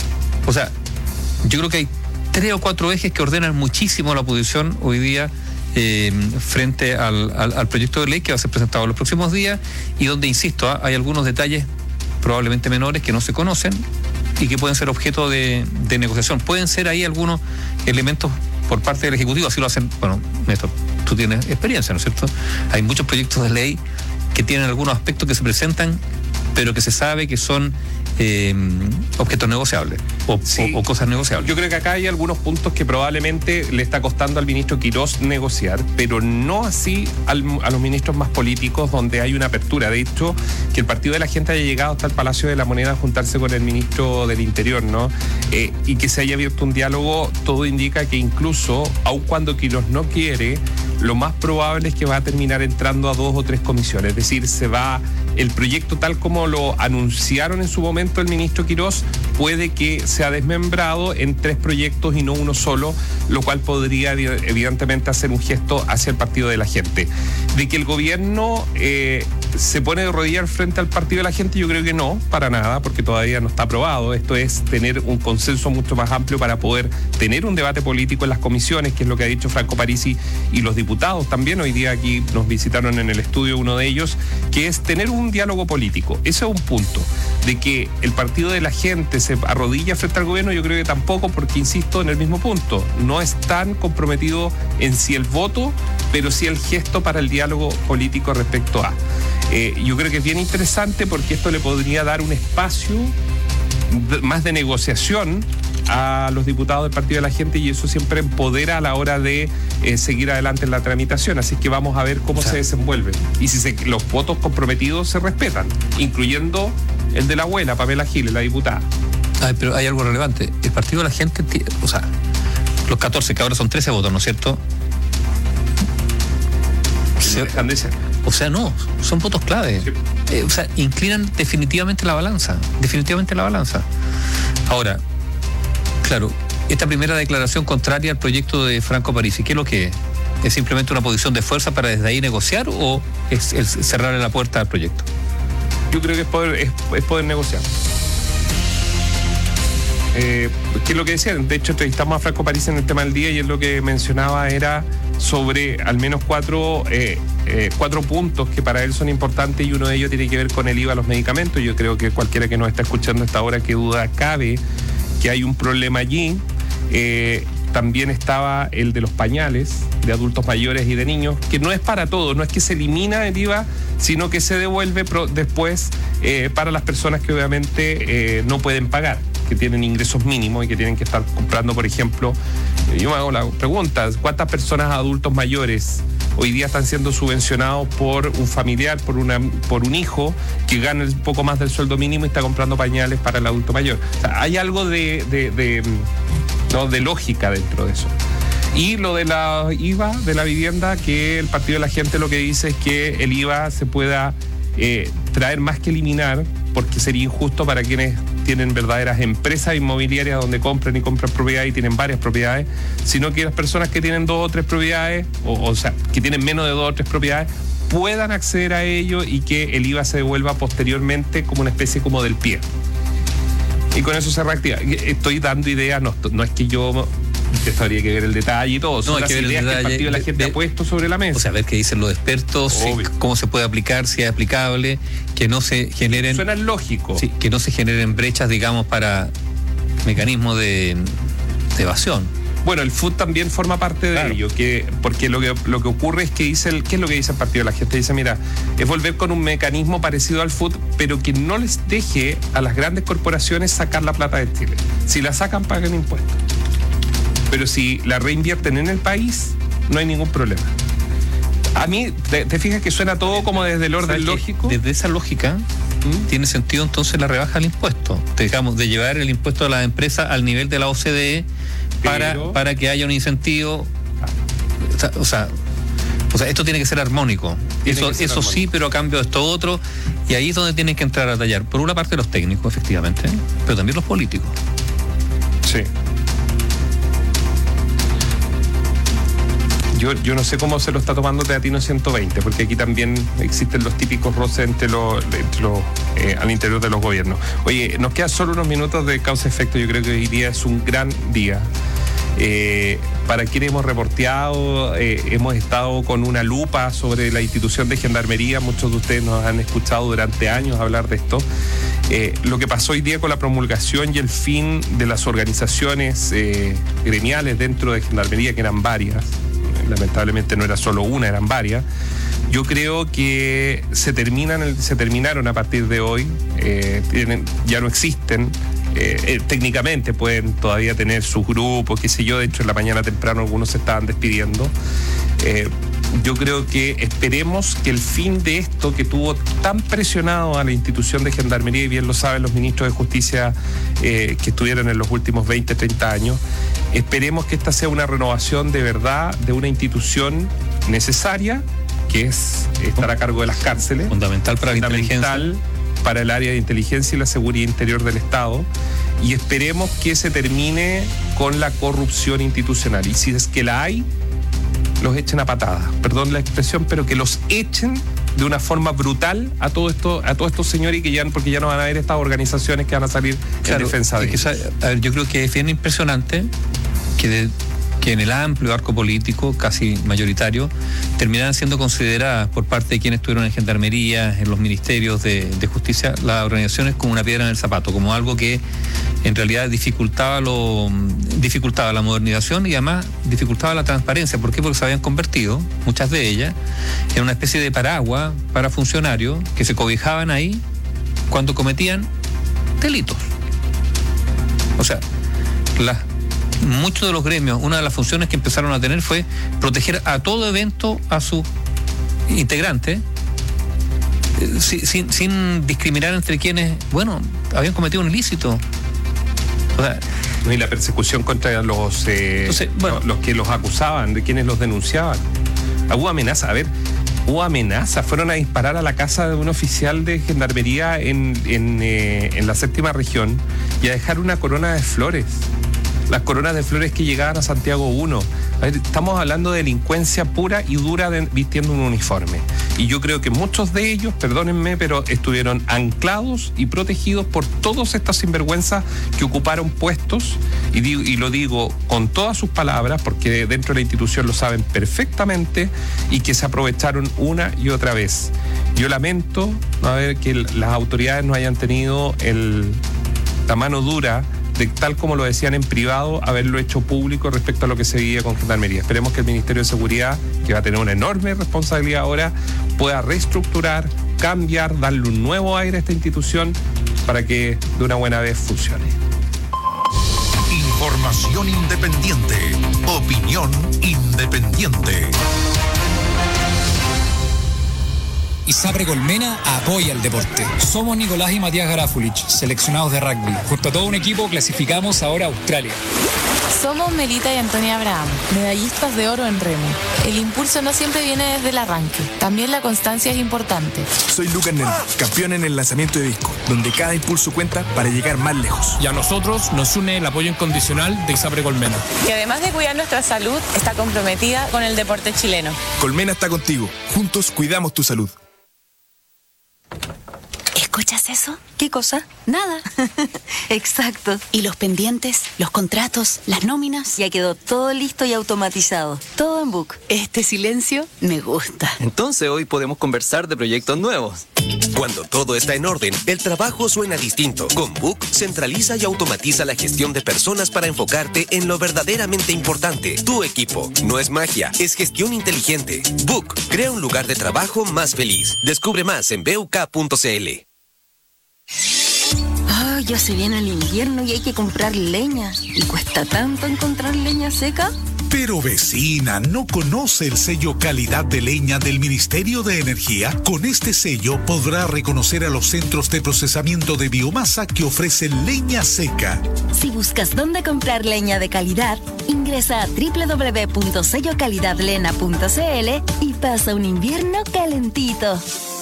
O sea, yo creo que hay tres o cuatro ejes que ordenan muchísimo a la oposición hoy día eh, frente al, al, al proyecto de ley que va a ser presentado en los próximos días, y donde, insisto, ¿eh? hay algunos detalles probablemente menores que no se conocen y que pueden ser objeto de, de negociación. Pueden ser ahí algunos elementos por parte del Ejecutivo, así lo hacen. Bueno, Néstor, tú tienes experiencia, ¿no es cierto? Hay muchos proyectos de ley que tienen algunos aspectos que se presentan, pero que se sabe que son eh, objetos negociables o, sí. o, o cosas negociables. Yo creo que acá hay algunos puntos que probablemente le está costando al ministro Quirós negociar, pero no así al, a los ministros más políticos, donde hay una apertura. De hecho, que el Partido de la Gente haya llegado hasta el Palacio de la Moneda a juntarse con el ministro del Interior, ¿no? Eh, y que se haya abierto un diálogo, todo indica que incluso, aun cuando Quirós no quiere, lo más probable es que va a terminar entrando a dos o tres comisiones. Es decir, se va el proyecto tal como lo anunciaron en su momento el ministro Quirós, puede que sea desmembrado en tres proyectos y no uno solo, lo cual podría evidentemente hacer un gesto hacia el Partido de la Gente. De que el gobierno eh, se pone de rodillas frente al Partido de la Gente, yo creo que no, para nada, porque todavía no está aprobado. Esto es tener un consenso mucho más amplio para poder tener un debate político en las comisiones, que es lo que ha dicho Franco Parisi y los diputados también. Hoy día aquí nos visitaron en el estudio uno de ellos, que es tener un diálogo político. Ese es un punto. De que el Partido de la Gente se arrodilla frente al gobierno, yo creo que tampoco, porque insisto en el mismo punto, no están comprometidos en sí el voto, pero sí el gesto para el diálogo político respecto a. Eh, yo creo que es bien interesante, porque esto le podría dar un espacio de, más de negociación a los diputados del Partido de la Gente, y eso siempre empodera a la hora de eh, seguir adelante en la tramitación. Así que vamos a ver cómo se desenvuelve y si se, los votos comprometidos se respetan, incluyendo el de la abuela, Pamela Giles, la diputada. Ay, pero hay algo relevante. El Partido de la Gente, o sea, los catorce, que ahora son trece votos, ¿no es cierto? Se, dejan de ser. O sea, no, son votos clave. Sí. Eh, o sea, inclinan definitivamente la balanza, definitivamente la balanza. Ahora, claro, esta primera declaración contraria al proyecto de Franco Parisi, ¿qué es lo que es? ¿Es simplemente una posición de fuerza para desde ahí negociar, o es, es cerrarle la puerta al proyecto? Yo creo que es poder, es, es poder negociar. Eh, ¿Qué es lo que decían? De hecho, entrevistamos a Franco Parisi en el tema del día, y él lo que mencionaba era sobre al menos cuatro, eh, eh, cuatro puntos que para él son importantes, y uno de ellos tiene que ver con el I V A a los medicamentos. Yo creo que cualquiera que nos está escuchando a esta hora, que duda cabe que hay un problema allí. Eh, también estaba el de los pañales de adultos mayores y de niños, que no es para todo, no es que se elimina el I V A, sino que se devuelve pro, después eh, para las personas que obviamente eh, no pueden pagar, que tienen ingresos mínimos y que tienen que estar comprando, por ejemplo, eh, yo me hago la pregunta, ¿cuántas personas adultos mayores hoy día están siendo subvencionados por un familiar, por una por un hijo que gana un poco más del sueldo mínimo y está comprando pañales para el adulto mayor? O sea, hay algo de, de, de, ¿no? de lógica dentro de eso. Y lo de la I V A de la vivienda, que el Partido de la Gente lo que dice es que el I V A se pueda eh, traer más que eliminar, porque sería injusto para quienes tienen verdaderas empresas inmobiliarias donde compran y compran propiedades y tienen varias propiedades, sino que las personas que tienen dos o tres propiedades, o, o sea, que tienen menos de dos o tres propiedades, puedan acceder a ello, y que el I V A se devuelva posteriormente como una especie como del pie. Y con eso se reactiva. Estoy dando ideas, no, no es que yo... Esto habría que ver el detalle y todo. Son no, las que ideas que el Partido de la Gente de, ha puesto sobre la mesa. O sea, ver qué dicen los expertos, sí, cómo se puede aplicar, si es aplicable, que no se generen... Suena lógico. Sí, que no se generen brechas, digamos, para mecanismos de, de evasión. Bueno, el F U T también forma parte de claro. ello, que, porque lo que, lo que ocurre es que dice el, ¿qué es lo que dice el partido? La gente dice, mira, es volver con un mecanismo parecido al F U T, pero que no les deje a las grandes corporaciones sacar la plata de Chile. Si la sacan, pagan impuestos. Pero si la reinvierten en el país, no hay ningún problema. A mí, te, te fijas que suena todo como desde el orden lógico. Desde esa lógica, ¿Mm? tiene sentido entonces la rebaja del impuesto. Digamos, de llevar el impuesto de las empresas al nivel de la O C D E para, Pero... para que haya un incentivo. O sea, o sea, o sea esto tiene que ser armónico. Tiene eso ser eso armónico. Sí, pero a cambio de esto otro. Y ahí es donde tienen que entrar a tallar. Por una parte los técnicos, efectivamente, pero también los políticos. Sí. Yo, yo no sé cómo se lo está tomando Teatino ciento veinte, porque aquí también existen los típicos roces entre los, entre los eh, al interior de los gobiernos. Oye, nos quedan solo unos minutos de causa-efecto. Yo creo que hoy día es un gran día. Eh, para quienes hemos reporteado, eh, hemos estado con una lupa sobre la institución de Gendarmería. Muchos de ustedes nos han escuchado durante años hablar de esto. Eh, lo que pasó hoy día con la promulgación y el fin de las organizaciones eh, gremiales dentro de Gendarmería, que eran varias. Lamentablemente no era solo una, eran varias. Yo creo que se terminan, se terminaron a partir de hoy, eh, tienen, ya no existen. Eh, eh, técnicamente pueden todavía tener sus grupos, qué sé yo. De hecho, en la mañana temprano algunos se estaban despidiendo. Eh, yo creo que esperemos que el fin de esto, que tuvo tan presionado a la institución de Gendarmería, y bien lo saben los ministros de Justicia eh, que estuvieron en los últimos veinte, treinta años, esperemos que esta sea una renovación de verdad de una institución necesaria, que es estar a cargo de las cárceles. Fundamental para la inteligencia. Para el área de inteligencia y la seguridad interior del Estado, y esperemos que se termine con la corrupción institucional, y si es que la hay, los echen a patadas, perdón la expresión, pero que los echen de una forma brutal a todo esto, a todos estos señores, y que ya, porque ya no van a haber estas organizaciones que van a salir claro, en defensa de ellos. A ver, yo creo que es bien impresionante que de, que en el amplio arco político, casi mayoritario, terminaran siendo consideradas por parte de quienes estuvieron en Gendarmería, en los ministerios de, de justicia, las organizaciones como una piedra en el zapato, como algo que en realidad dificultaba lo dificultaba la modernización y además dificultaba la transparencia. ¿Por qué? Porque se habían convertido, muchas de ellas, en una especie de paraguas para funcionarios que se cobijaban ahí cuando cometían delitos. O sea, las muchos de los gremios, una de las funciones que empezaron a tener fue proteger a todo evento a sus integrantes, eh, sin, sin discriminar entre quienes, bueno, habían cometido un ilícito. O sea, y la persecución contra los, eh, entonces, bueno, los que los acusaban, de quienes los denunciaban. Hubo amenaza, a ver, hubo amenaza, fueron a disparar a la casa de un oficial de Gendarmería en, en, eh, en la séptima región y a dejar una corona de flores. Las coronas de flores que llegaban a Santiago uno. A ver, estamos hablando de delincuencia pura y dura de, vistiendo un uniforme. Y yo creo que muchos de ellos, perdónenme, pero estuvieron anclados y protegidos por todas estas sinvergüenzas que ocuparon puestos, y, digo, y lo digo con todas sus palabras, porque dentro de la institución lo saben perfectamente, y que se aprovecharon una y otra vez. Yo lamento a ver que las autoridades no hayan tenido el, la mano dura de, tal como lo decían en privado, haberlo hecho público respecto a lo que se vivía con Gendarmería. Esperemos que el Ministerio de Seguridad, que va a tener una enorme responsabilidad ahora, pueda reestructurar, cambiar, darle un nuevo aire a esta institución para que de una buena vez funcione. Información independiente, opinión independiente. ISAPRE Colmena apoya el deporte. Somos Nicolás y Matías Garafulich, seleccionados de rugby. Junto a todo un equipo clasificamos ahora a Australia. Somos Melita y Antonia Abraham, medallistas de oro en remo. El impulso no siempre viene desde el arranque, también la constancia es importante. Soy Lucas Nervo, campeón en el lanzamiento de disco, donde cada impulso cuenta para llegar más lejos. Y a nosotros nos une el apoyo incondicional de ISAPRE Colmena. Que además de cuidar nuestra salud, está comprometida con el deporte chileno. Colmena está contigo, juntos cuidamos tu salud. ¿Escuchas es eso? ¿Qué cosa? Nada. Exacto. ¿Y los pendientes, los contratos, las nóminas? Ya quedó todo listo y automatizado. Todo en Book. Este silencio me gusta. Entonces hoy podemos conversar de proyectos nuevos. Cuando todo está en orden, el trabajo suena distinto. Con Book, centraliza y automatiza la gestión de personas para enfocarte en lo verdaderamente importante. Tu equipo. No es magia, es gestión inteligente. Book, crea un lugar de trabajo más feliz. Descubre más en b u k punto c l. Ah, ya se viene el invierno y hay que comprar leña. ¿Y cuesta tanto encontrar leña seca? Pero vecina, ¿no conoce el sello calidad de leña del Ministerio de Energía? Con este sello podrá reconocer a los centros de procesamiento de biomasa que ofrecen leña seca. Si buscas dónde comprar leña de calidad, ingresa a doble u doble u doble u punto sello calidad lena punto c l y pasa un invierno calentito.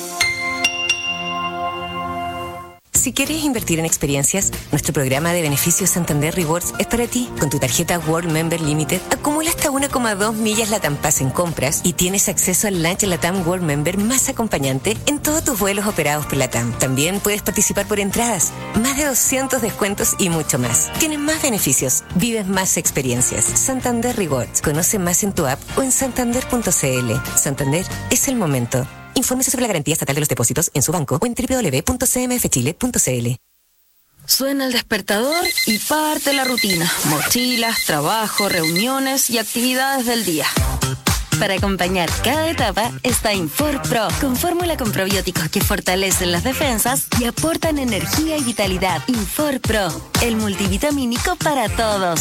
Si quieres invertir en experiencias, nuestro programa de beneficios Santander Rewards es para ti. Con tu tarjeta World Member Limited, acumula hasta uno coma dos millas Latam Pass en compras y tienes acceso al lunch Latam World Member más acompañante en todos tus vuelos operados por Latam. También puedes participar por entradas, más de doscientos descuentos y mucho más. Tienes más beneficios, vives más experiencias. Santander Rewards. Conoce más en tu app o en santander punto c l. Santander es el momento. Infórmese sobre la garantía estatal de los depósitos en su banco o en doble u doble u doble u punto c m f chile punto c l. Suena el despertador y parte la rutina. Mochilas, trabajo, reuniones y actividades del día. Para acompañar cada etapa está Infor Pro, con fórmula con probióticos que fortalecen las defensas y aportan energía y vitalidad. Infor Pro, el multivitamínico para todos.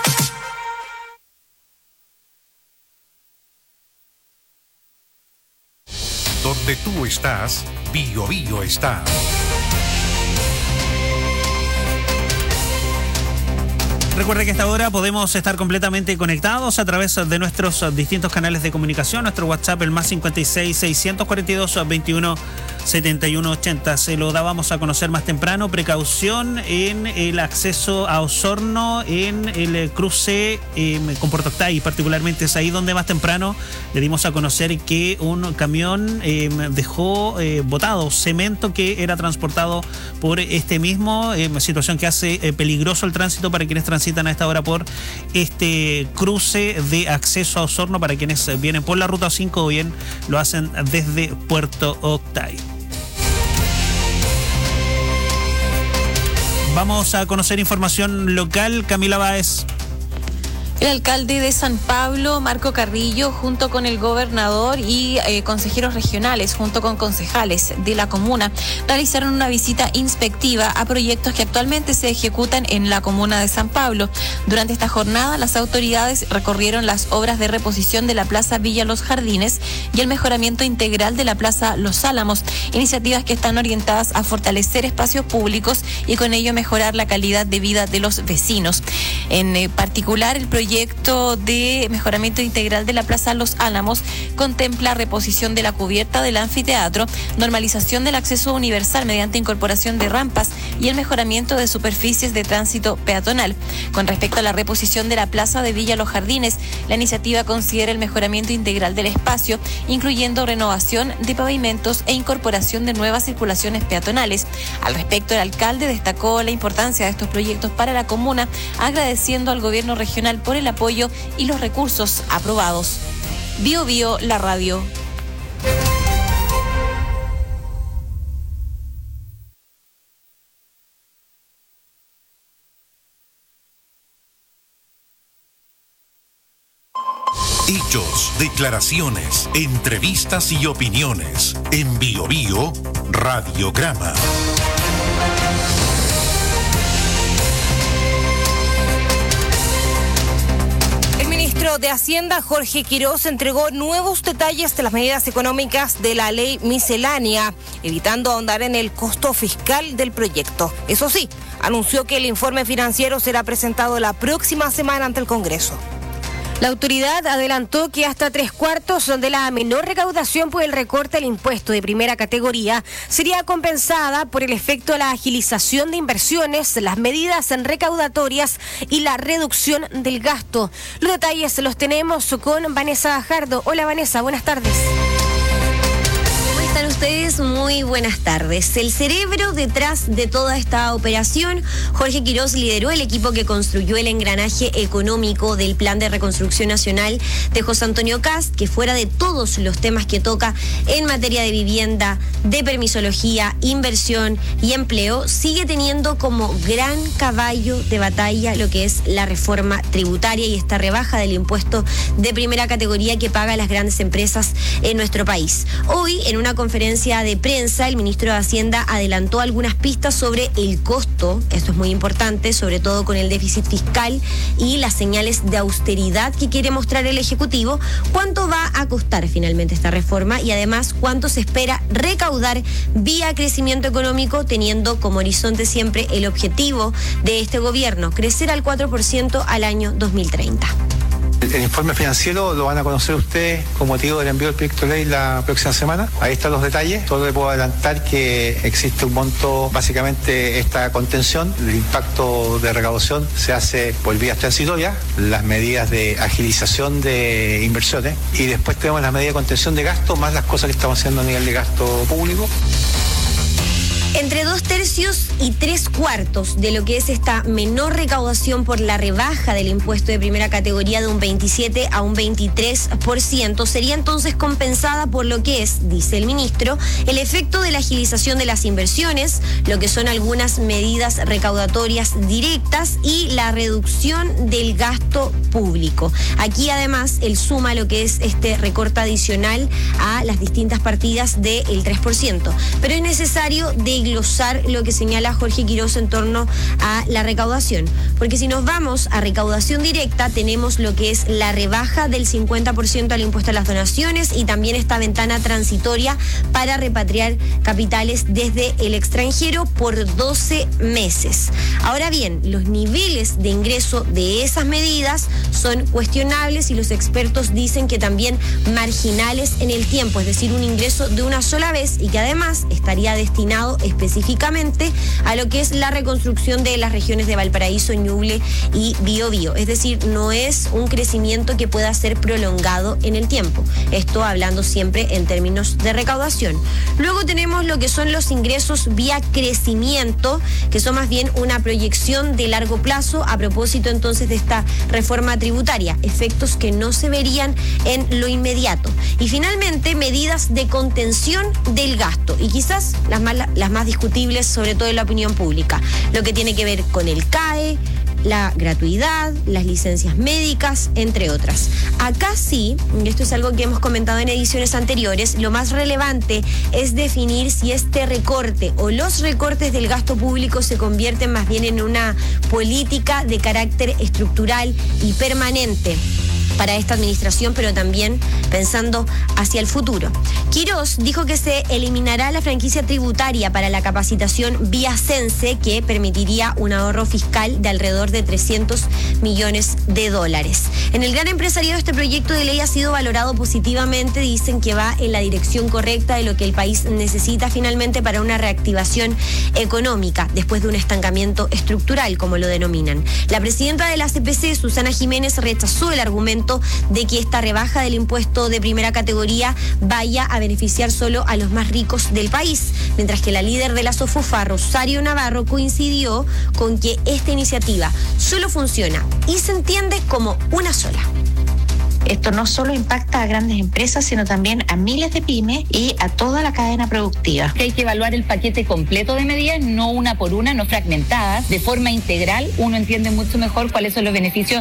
Donde tú estás, Bio Bio está. Recuerda que a esta hora podemos estar completamente conectados a través de nuestros distintos canales de comunicación. Nuestro WhatsApp, el más cincuenta y seis, seiscientos cuarenta y dos, veintiuno, setenta y uno, ochenta. Se lo dábamos a conocer más temprano. Precaución en el acceso a Osorno, en el cruce eh, con Puerto Octay. Particularmente es ahí donde más temprano le dimos a conocer que un camión eh, dejó eh, botado cemento que era transportado por este mismo. Eh, situación que hace eh, peligroso el tránsito para quienes transitan a esta hora por este cruce de acceso a Osorno, para quienes vienen por la ruta cinco o bien lo hacen desde Puerto Octay. Vamos a conocer información local. Camila Báez. El alcalde de San Pablo, Marco Carrillo, junto con el gobernador y eh, consejeros regionales, junto con concejales de la comuna, realizaron una visita inspectiva a proyectos que actualmente se ejecutan en la comuna de San Pablo. Durante esta jornada, las autoridades recorrieron las obras de reposición de la Plaza Villa Los Jardines y el mejoramiento integral de la Plaza Los Álamos, iniciativas que están orientadas a fortalecer espacios públicos y con ello mejorar la calidad de vida de los vecinos. En eh, particular, el proyecto El proyecto de mejoramiento integral de la Plaza Los Álamos contempla reposición de la cubierta del anfiteatro, normalización del acceso universal mediante incorporación de rampas y el mejoramiento de superficies de tránsito peatonal. Con respecto a la reposición de la Plaza de Villa Los Jardines, la iniciativa considera el mejoramiento integral del espacio, incluyendo renovación de pavimentos e incorporación de nuevas circulaciones peatonales. Al respecto, el alcalde destacó la importancia de estos proyectos para la comuna, agradeciendo al gobierno regional por el apoyo y los recursos aprobados. Bio Bio, la radio. Hechos, declaraciones, entrevistas y opiniones. En Bio Bio, Radiograma. De Hacienda, Jorge Quirós, entregó nuevos detalles de las medidas económicas de la ley miscelánea, evitando ahondar en el costo fiscal del proyecto. Eso sí, anunció que el informe financiero será presentado la próxima semana ante el Congreso. La autoridad adelantó que hasta tres cuartos de la menor recaudación por el recorte del impuesto de primera categoría sería compensada por el efecto de la agilización de inversiones, las medidas recaudatorias y la reducción del gasto. Los detalles los tenemos con Vanessa Bajardo. Hola Vanessa, buenas tardes. ¿Cómo están ustedes? Muy buenas tardes. El cerebro detrás de toda esta operación, Jorge Quirós, lideró el equipo que construyó el engranaje económico del Plan de Reconstrucción Nacional de José Antonio Kast, que fuera de todos los temas que toca en materia de vivienda, de permisología, inversión y empleo, sigue teniendo como gran caballo de batalla lo que es la reforma tributaria y esta rebaja del impuesto de primera categoría que pagan las grandes empresas en nuestro país. Hoy, en una conferencia de prensa, el ministro de Hacienda adelantó algunas pistas sobre el costo, esto es muy importante, sobre todo con el déficit fiscal y las señales de austeridad que quiere mostrar el Ejecutivo, cuánto va a costar finalmente esta reforma y además cuánto se espera recaudar vía crecimiento económico, teniendo como horizonte siempre el objetivo de este gobierno, crecer al cuatro por ciento al año dos mil treinta. El informe financiero lo van a conocer ustedes con motivo del envío del proyecto de ley la próxima semana. Ahí están los detalles. Solo le puedo adelantar que existe un monto, básicamente esta contención, el impacto de recaudación se hace por vías transitorias, las medidas de agilización de inversiones y después tenemos las medidas de contención de gasto más las cosas que estamos haciendo a nivel de gasto público. Entre dos tercios y tres cuartos de lo que es esta menor recaudación por la rebaja del impuesto de primera categoría de un veintisiete a un veintitrés por ciento sería entonces compensada por lo que es, dice el ministro, el efecto de la agilización de las inversiones, lo que son algunas medidas recaudatorias directas y la reducción del gasto público. Aquí además él suma lo que es este recorte adicional a las distintas partidas del tres por ciento. Pero es necesario de glosar lo que señala Jorge Quirós en torno a la recaudación, porque si nos vamos a recaudación directa tenemos lo que es la rebaja del cincuenta por ciento al impuesto a las donaciones y también esta ventana transitoria para repatriar capitales desde el extranjero por doce meses. Ahora bien, los niveles de ingreso de esas medidas son cuestionables y los expertos dicen que también marginales en el tiempo, es decir, un ingreso de una sola vez y que además estaría destinado específicamente a lo que es la reconstrucción de las regiones de Valparaíso, Ñuble y Biobío. Es decir, no es un crecimiento que pueda ser prolongado en el tiempo. Esto hablando siempre en términos de recaudación. Luego tenemos lo que son los ingresos vía crecimiento, que son más bien una proyección de largo plazo a propósito entonces de esta reforma tributaria, efectos que no se verían en lo inmediato. Y finalmente, medidas de contención del gasto y quizás las más, las más discutibles, sobre todo en la opinión pública, lo que tiene que ver con el C A E, la gratuidad, las licencias médicas, entre otras. Acá sí, y esto es algo que hemos comentado en ediciones anteriores, lo más relevante es definir si este recorte o los recortes del gasto público se convierten más bien en una política de carácter estructural y permanente para esta administración, pero también pensando hacia el futuro. Quirós dijo que se eliminará la franquicia tributaria para la capacitación vía Cense, que permitiría un ahorro fiscal de alrededor de trescientos millones de dólares. En el gran empresariado este proyecto de ley ha sido valorado positivamente, dicen que va en la dirección correcta de lo que el país necesita finalmente para una reactivación económica después de un estancamiento estructural, como lo denominan. La presidenta de la C P C, Susana Jiménez, rechazó el argumento de que esta rebaja del impuesto de primera categoría vaya a beneficiar solo a los más ricos del país, mientras que la líder de la SOFOFA, Rosario Navarro, coincidió con que esta iniciativa solo funciona y se entiende como una sola. Esto no solo impacta a grandes empresas, sino también a miles de pymes y a toda la cadena productiva. Hay que evaluar el paquete completo de medidas, no una por una, no fragmentadas, de forma integral. Uno entiende mucho mejor cuáles son los beneficios.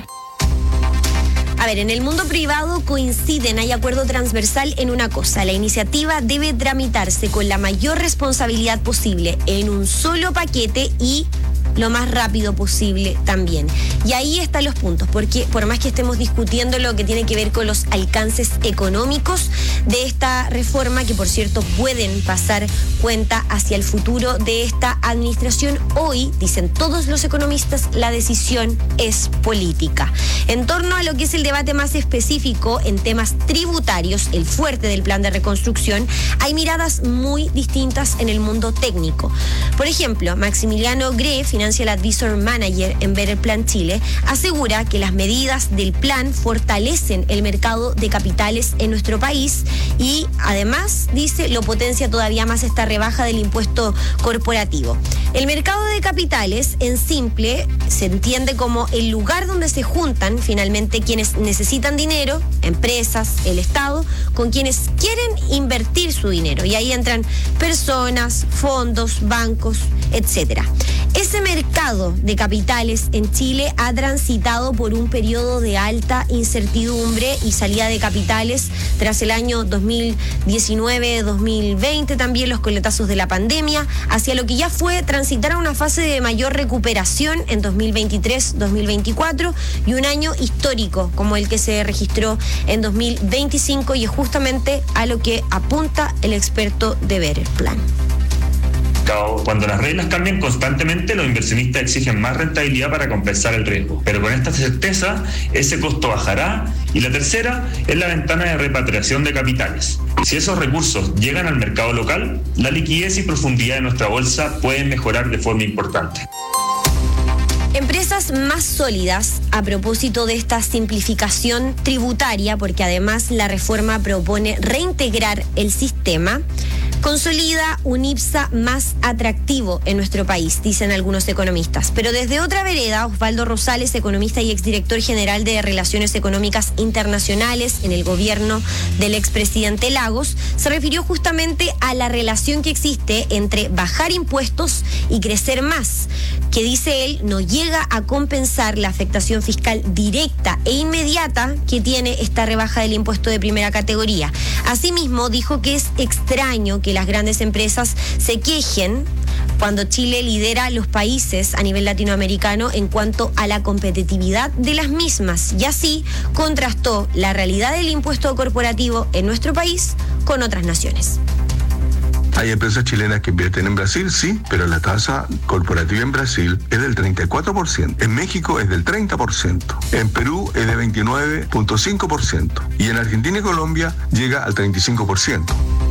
A ver, en el mundo privado coinciden, hay acuerdo transversal en una cosa: la iniciativa debe tramitarse con la mayor responsabilidad posible en un solo paquete y lo más rápido posible también. Y ahí están los puntos, porque por más que estemos discutiendo lo que tiene que ver con los alcances económicos de esta reforma, que por cierto pueden pasar cuenta hacia el futuro de esta administración, hoy, dicen todos los economistas, la decisión es política. En torno a lo que es el debate más específico en temas tributarios, el fuerte del plan de reconstrucción, hay miradas muy distintas en el mundo técnico. Por ejemplo, Maximiliano Gre, financiero Financial Advisor Manager en Better Plan Chile, asegura que las medidas del plan fortalecen el mercado de capitales en nuestro país y además, dice, lo potencia todavía más esta rebaja del impuesto corporativo. El mercado de capitales, en simple, se entiende como el lugar donde se juntan finalmente quienes necesitan dinero, empresas, el Estado, con quienes quieren invertir su dinero. Y ahí entran personas, fondos, bancos, etcétera. Ese mercado de capitales en Chile ha transitado por un periodo de alta incertidumbre y salida de capitales tras el año dos mil diecinueve dos mil veinte, también los coletazos de la pandemia, hacia lo que ya fue transitar a una fase de mayor recuperación en dos mil veintitrés dos mil veinticuatro y un año histórico como el que se registró en dos mil veinticinco, y es justamente a lo que apunta el experto de Better Plan. Cuando las reglas cambian constantemente, los inversionistas exigen más rentabilidad para compensar el riesgo. Pero con esta certeza, ese costo bajará. Y la tercera es la ventana de repatriación de capitales. Si esos recursos llegan al mercado local, la liquidez y profundidad de nuestra bolsa pueden mejorar de forma importante. Empresas más sólidas a propósito de esta simplificación tributaria, porque además la reforma propone reintegrar el sistema, consolida un I P S A más atractivo en nuestro país, dicen algunos economistas. Pero desde otra vereda, Osvaldo Rosales, economista y exdirector general de Relaciones Económicas Internacionales en el gobierno del expresidente Lagos, se refirió justamente a la relación que existe entre bajar impuestos y crecer más, que dice él no llega a compensar la afectación fiscal directa e inmediata que tiene esta rebaja del impuesto de primera categoría. Asimismo, dijo que es extraño que las grandes empresas se quejen cuando Chile lidera los países a nivel latinoamericano en cuanto a la competitividad de las mismas, y así contrastó la realidad del impuesto corporativo en nuestro país con otras naciones. Hay empresas chilenas que invierten en Brasil, sí, pero la tasa corporativa en Brasil es del treinta y cuatro por ciento. En México es del treinta por ciento. En Perú es de veintinueve punto cinco por ciento. Y en Argentina y Colombia llega al treinta y cinco por ciento.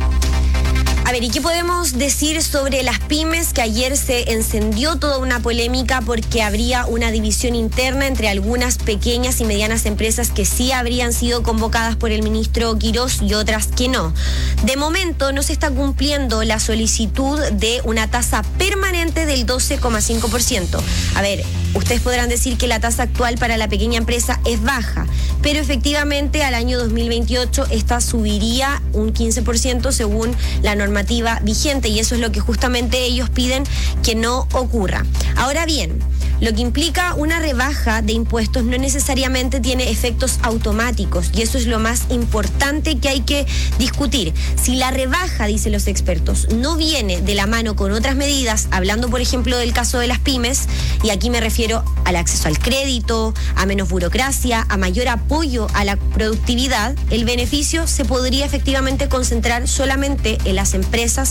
A ver, ¿y qué podemos decir sobre las pymes? Que ayer se encendió toda una polémica porque habría una división interna entre algunas pequeñas y medianas empresas que sí habrían sido convocadas por el ministro Quirós y otras que no. De momento no se está cumpliendo la solicitud de una tasa permanente del doce coma cinco por ciento. A ver, ustedes podrán decir que la tasa actual para la pequeña empresa es baja, pero efectivamente al año dos mil veintiocho esta subiría un quince por ciento según la normativa vigente, y eso es lo que justamente ellos piden que no ocurra. Ahora bien, lo que implica una rebaja de impuestos no necesariamente tiene efectos automáticos, y eso es lo más importante que hay que discutir. Si la rebaja, dicen los expertos, no viene de la mano con otras medidas, hablando por ejemplo del caso de las pymes, y aquí me refiero al acceso al crédito, a menos burocracia, a mayor apoyo a la productividad, el beneficio se podría efectivamente concentrar solamente en las empresas